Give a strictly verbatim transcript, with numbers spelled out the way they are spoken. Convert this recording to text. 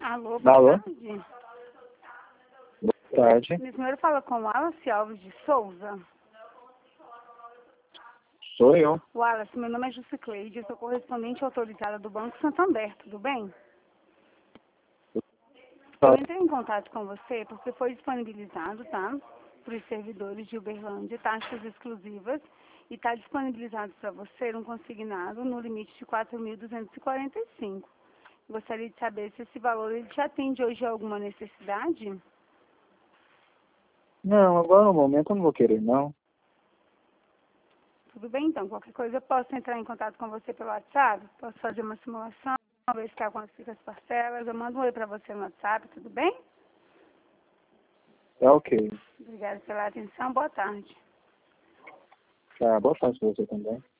Alô, boa Alô? tarde. Boa tarde. Minha senhora fala com o Wallace Alves de Souza. Sou eu. Wallace, meu nome é Jusicleide, eu sou correspondente autorizada do Banco Santander, tudo bem? Eu entrei em contato com você porque foi disponibilizado, tá? Para os servidores de Uberlândia, taxas exclusivas, e está disponibilizado para você um consignado no limite de quatro mil duzentos e quarenta e cinco. Gostaria de saber se esse valor ele te atende hoje a alguma necessidade? Não, agora no momento eu não vou querer, não. Tudo bem, então. Qualquer coisa eu posso entrar em contato com você pelo WhatsApp? Posso fazer uma simulação, verificar quantas ficam as parcelas. Eu mando um oi para você no WhatsApp, tudo bem? Tá ok. Obrigada pela atenção. Boa tarde. Tá, boa tarde pra você também.